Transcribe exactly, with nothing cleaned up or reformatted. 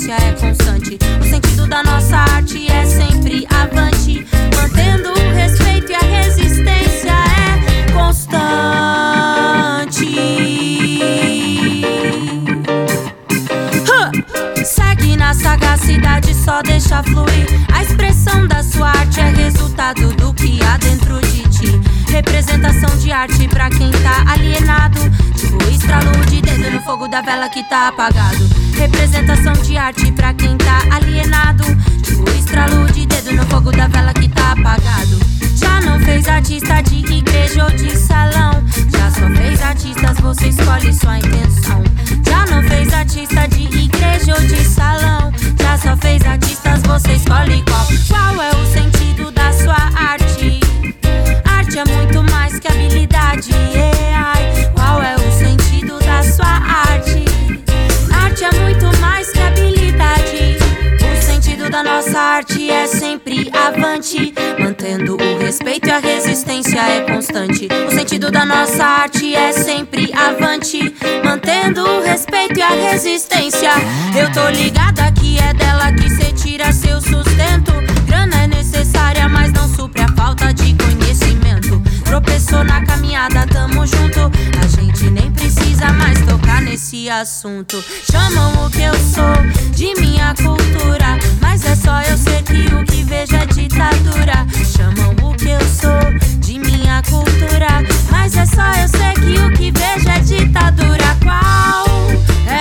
resistência é constante. O sentido da nossa arte é sempre avante, mantendo o respeito e a resistência é constante. huh! Segue na sagacidade, só deixa fluir. A expressão da sua arte é resultado do que há dentro de ti. Representação de arte pra quem tá alienado, tipo estralo de dedo no fogo da vela que tá apagado. Representação de arte pra quem tá alienado, tipo estralo de dedo no fogo da vela que tá apagado. Já não fez artista de igreja ou de salão, já só fez artistas, você escolhe sua intenção. Já não fez artista de igreja ou de salão, já só fez artistas, você escolhe qual. Qual é o sentido da sua arte? Arte é muito mais que habilidade, yeah. Qual é o sentido da sua arte? Arte é muito mais que habilidade. O sentido da nossa arte é sempre avante, mantendo o respeito e a resistência é constante. O sentido da nossa arte é sempre avante, mantendo o respeito e a resistência. Eu tô ligada que é dela que cê tira seu sustento. Grana é necessária, mas não supre a falta de conhecimento. Tropeçou na caminhada, tamo junto. A gente nem precisa mais tocar nesse assunto. Chamam o que eu sou de minha cultura, mas é só eu ser que o que vejo é ditadura. Chamam o que eu sou de minha cultura, mas é só eu ser que o que vejo é ditadura. Qual é